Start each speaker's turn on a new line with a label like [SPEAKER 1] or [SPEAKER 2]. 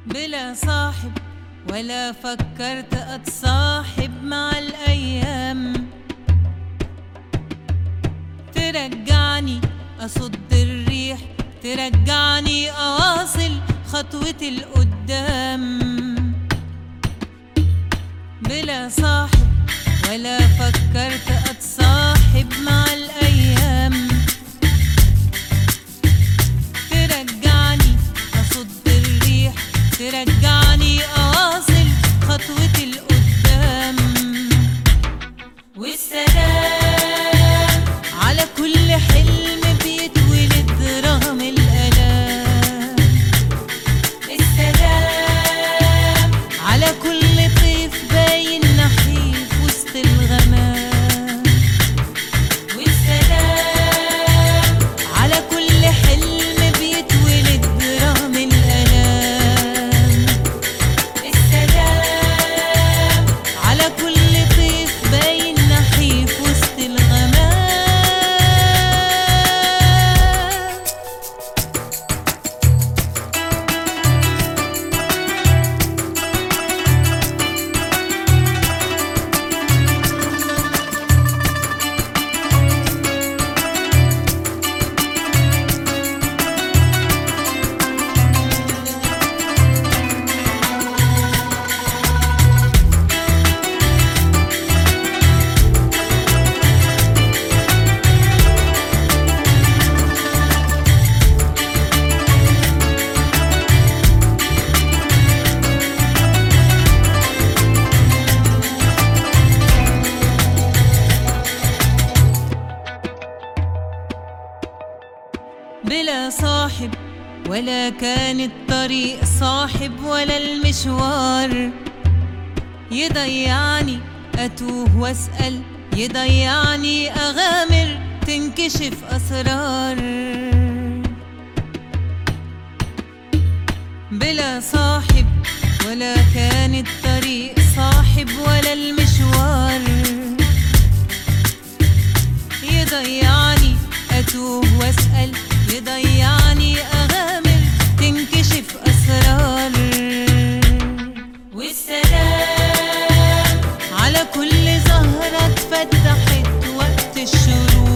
[SPEAKER 1] بلا صاحب ولا فكرت أتصاحب مع الأيام، ترجعني أصد الريح، ترجعني أواصل خطوتي لقدام. بلا صاحب ولا فكرت أتصاحب مع الأيام، ترجعني أصد الريح، ترجعني أواصل خطوتي لقدام. والسلام على كل حلم بيتولد رغم الآلام، السلام على كل طيف باين نحيف وسط الغمام، والسلام على كل حلم بيتولد رغم الآلام، السلام على كل طيف باين نحيف وسط الغمام. بلا صاحب ولا كان الطريق صاحب ولا المشوار، يضيعني أتوه وأسأل، يضيعني أغامر تنكشف أسرار. بلا صاحب ولا كان الطريق صاحب ولا المشوار، يضيعني أتوه وأسأل، يضيعني أغامر تنكشف أسرار. والسلام على كل زهرة اتفتحت وقت الشروق،